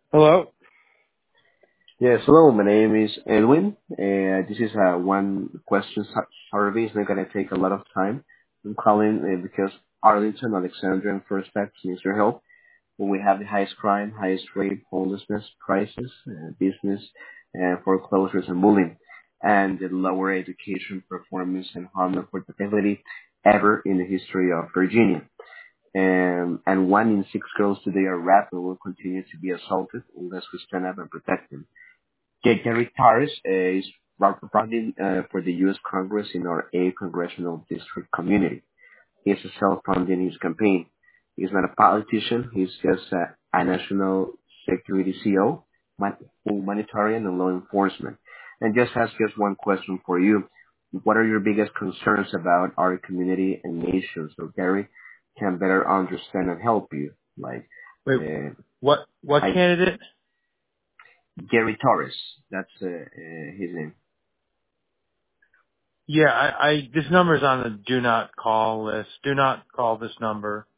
Hello? Yes, hello, my name is Edwin. This is a one question survey. It's not going to take a lot of time. I'm calling because Arlington, Alexandria, and First Steps needs your help. We have the highest crime, highest rate, homelessness, crisis, business, foreclosures, and bullying, and the lower education performance and harm affordability ever in the history of Virginia. And 1 in 6 girls today are raped and will continue to be assaulted unless we stand up and protect them. Gary Torres is running for the U.S. Congress in our 8th congressional district community. He's self-funding his campaign. He's not a politician. He's just a national security CEO, humanitarian, and law enforcement. And just ask just one question for you. What are your biggest concerns about our community and nation so Gary can better understand and help you? Like, Wait, uh, what I, candidate? Gary Torres, that's his name. Yeah, this number's on the do not call list. Do not call this number.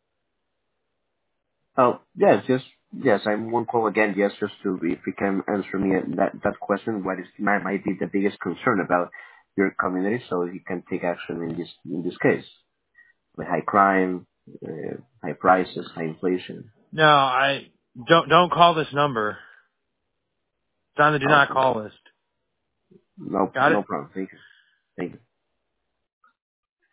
Oh, yes, I won't call again, yes, just to, if you can answer me that question, what is, might be the biggest concern about your community so you can take action in this case. With high crime, high prices, high inflation. No, I don't call this number. It's on the do Oh, not call list. no, Got it? no problem. Thank you. Thank you.